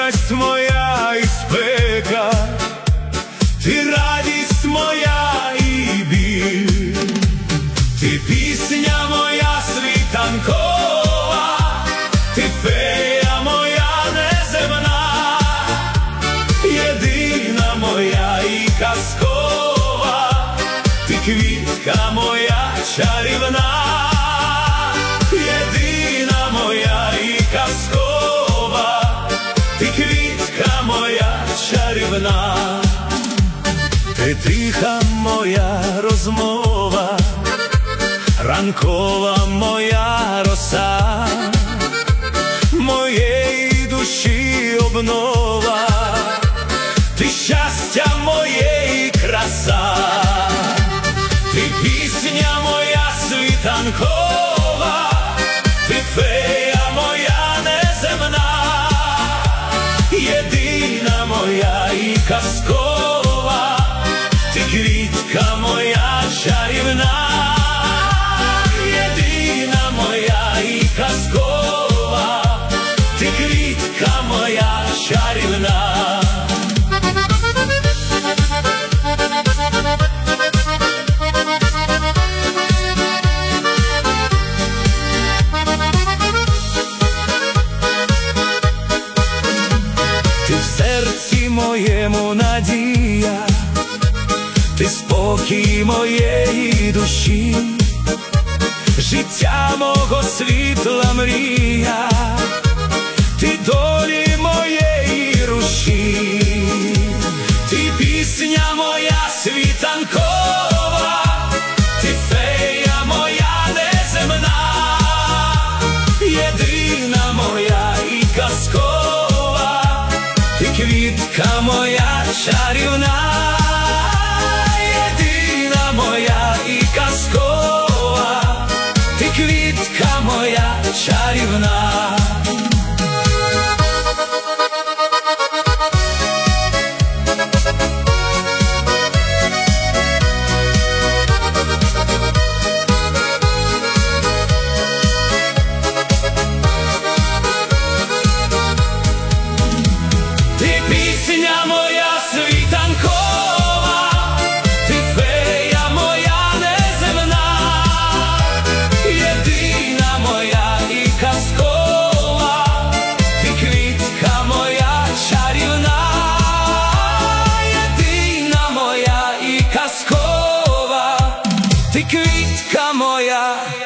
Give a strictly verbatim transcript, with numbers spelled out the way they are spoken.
ніжність моя і спека, ти радість моя і біль, ти пісня моя світанкова, ти фея моя неземна, єдина моя і казкова, ти квітка моя чарівна, єдина моя і казкова, ти квітка моя чарівна. Ти тиха моя розмова, ранкова моя роса, моєї душі обнова, ти щастя моє і краса, ти пісня моя світанкова, ти фея моя неземна, єдина моя і казкова, ти квітка моя чарівна, єдина моя і казкова, ти квітка моя чарівна. Ти в серці моєму надія, ти спокій моєї душі, життя мого світла мрія, ти долі моєї руші, ти пісня моя світанкова, ти фея моя неземна, єдина моя і казкова, ти квітка моя чарівна, єдина моя і казкова, ти квітка моя чарівна. Ти пісня моя світанкова, ти фея моя неземна, єдина моя і казкова, ти квітка моя чарівна, єдина моя і казкова, ти квітка моя